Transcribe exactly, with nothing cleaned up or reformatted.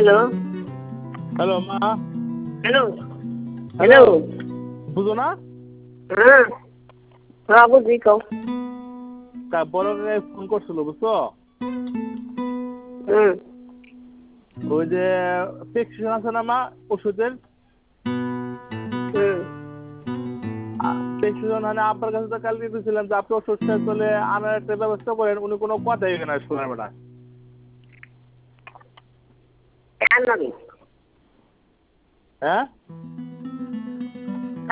Hello hello মা। Hello hello বুঝো না? হ্যাঁ হ্যাঁ বুঝি কও। তা বড় কাকাই ফোন করছিল বুঝছো? হুম ওই যে প্রেসক্রিপশন আছে না মা ওষুধের, হুম প্রেসক্রিপশন মানে আপনার কাছে তো কালকে দিয়েছিলাম যে আপনি ওষুধ শেষ হলে আনার একটা ব্যবস্থা করেন, উনি কোনো কথাই এখানে শোনাবে না। কেন নাকি? হ্যাঁ